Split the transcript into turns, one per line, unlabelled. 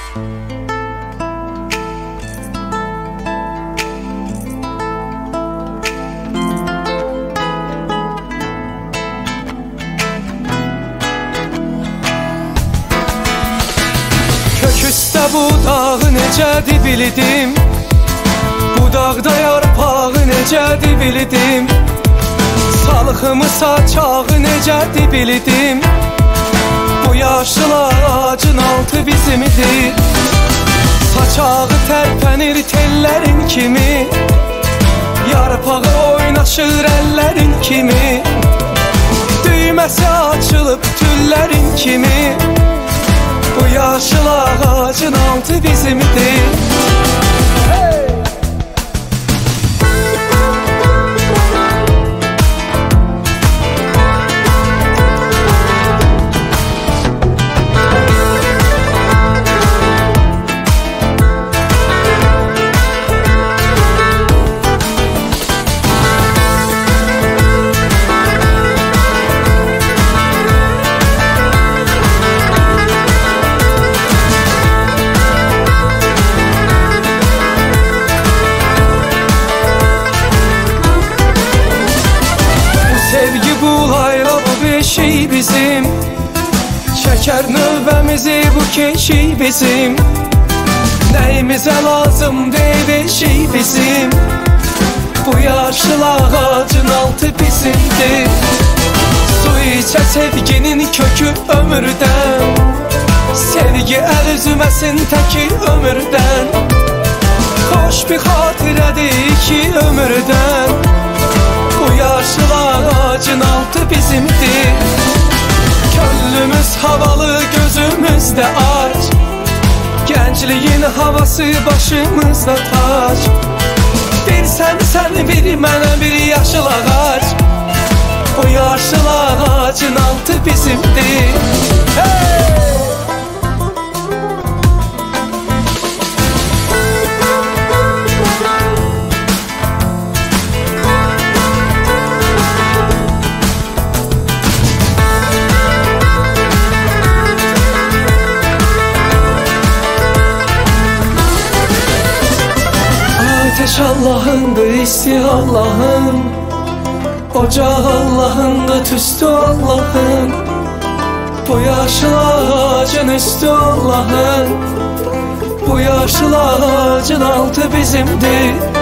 Köküstə budağı necədir bildim, budaqda yarpağı necədir bildim, salxımı saçağı necədir bildim. Bu yaşlı ağacın altı bizimdir, saçağı tərpənir tellərin kimi, yarpağı oynaşır əllərin kimi, düyməsi açılıb tüllərin kimi. Bu yaşlı ağacın altı bizimdir. Hey! Şey bizim, çeker növbəmizi bu keşik bizim, nəyimizə lazım deyil şey bizim. Bu yaşlı ağacın altı bizimdir, su içə sevginin kökü ömürdən, sevgi əl üzməsin təki ömürdən, xoş bir xatirədir ki ömürdən. Bu yaşlı ağacın altı bizimdir, könlümüz havalı gözümüzdə aç, gəncliyin havası başımızda tac. Bir sən bir mənə bir yaşlı ağac, bu yaşlı ağacın altı bizimdir. Hey! Ateş Allah'ındır, isti Allah'ın, ocaq Allah'ındır, tüstü Allah'ın. Bu yaşlı ağacın üstü Allah'ın, bu yaşlı ağacın altı bizimdir.